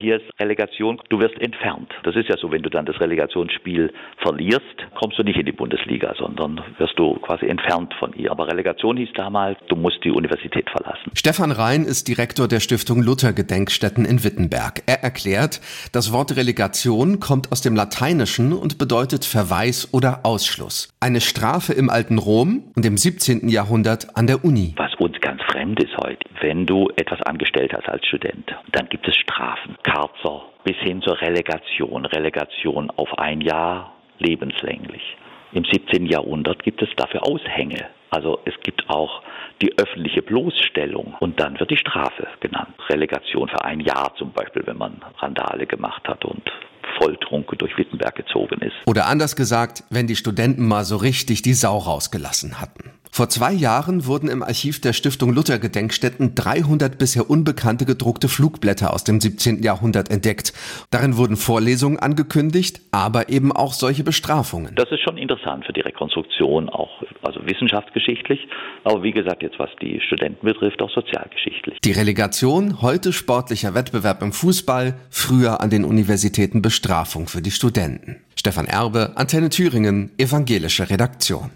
Hier ist Relegation, du wirst entfernt. Das ist ja so, wenn du dann das Relegationsspiel verlierst, kommst du nicht in die Bundesliga, sondern wirst du quasi entfernt von ihr. Aber Relegation hieß damals, du musst die Universität verlassen. Stefan Rhein ist Direktor der Stiftung Luther-Gedenkstätten in Wittenberg. Er erklärt, das Wort Relegation kommt aus dem Lateinischen und bedeutet Verweis oder Ausschluss. Eine Strafe im alten Rom und im 17. Jahrhundert an der Uni. Was uns ganz fremd ist heute, wenn du etwas angestellt hast als Student, dann gibt es Strafen. Karzer bis hin zur Relegation auf ein Jahr lebenslänglich. Im 17. Jahrhundert gibt es dafür Aushänge. Also es gibt auch die öffentliche Bloßstellung und dann wird die Strafe genannt. Relegation für ein Jahr zum Beispiel, wenn man Randale gemacht hat und volltrunken durch Wittenberg gezogen ist. Oder anders gesagt, wenn die Studenten mal so richtig die Sau rausgelassen hatten. Vor 2 Jahren wurden im Archiv der Stiftung Luther-Gedenkstätten 300 bisher unbekannte gedruckte Flugblätter aus dem 17. Jahrhundert entdeckt. Darin wurden Vorlesungen angekündigt, aber eben auch solche Bestrafungen. Das ist schon interessant für die Rekonstruktion, auch also wissenschaftsgeschichtlich, aber wie gesagt, jetzt was die Studenten betrifft, auch sozialgeschichtlich. Die Relegation, heute sportlicher Wettbewerb im Fußball, früher an den Universitäten Bestrafung für die Studenten. Stefan Erbe, Antenne Thüringen, evangelische Redaktion.